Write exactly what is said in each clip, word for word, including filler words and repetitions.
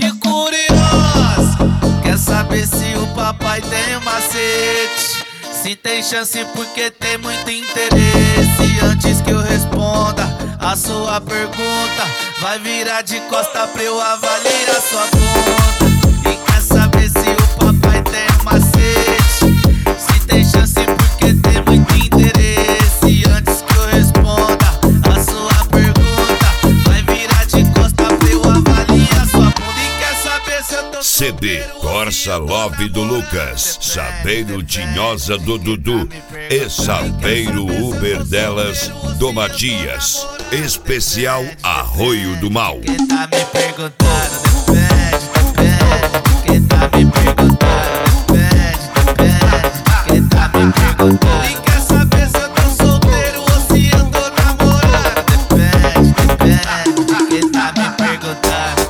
Que curioso, quer saber se o papai tem macete? Se tem chance porque tem muito interesse. Antes que eu responda a sua pergunta, vai virar de costa pra eu avaliar sua conta. E quer saber se o papai tem macete? Se tem chance porque tem muito interesse. Antes que eu responda a sua pergunta, vai virar de costa pra eu avaliar sua bunda. E quer saber se eu tô C D Corsa Love do Lucas, Saveiro Tinhosa do Dudu e Saveiro Uber delas do Matias. Especial Arroio do Mal. Quem tá me perguntando, depende, depende. Quem tá me perguntando, depende, depende. Quem tá me perguntando e quer saber se eu tô solteiro ou se eu tô namorando? Depende, depende. Quem tá me perguntando.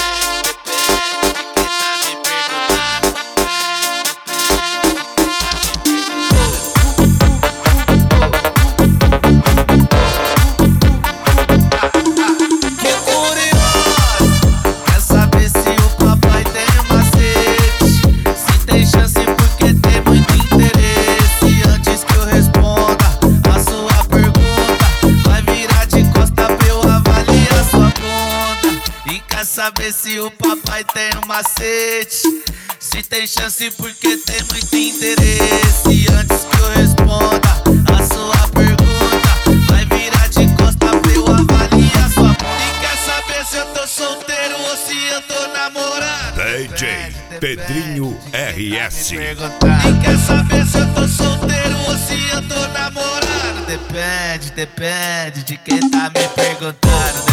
Saber se o papai tem um macete? Se tem chance porque tem muito interesse. Antes que eu responda a sua pergunta, vai virar de costa pra eu avaliar sua bunda. E quer saber se eu tô solteiro ou se eu tô namorando? D J Pedrinho R S. E quer saber se eu tô solteiro ou se eu tô namorando? Depende, depende de quem tá me perguntando.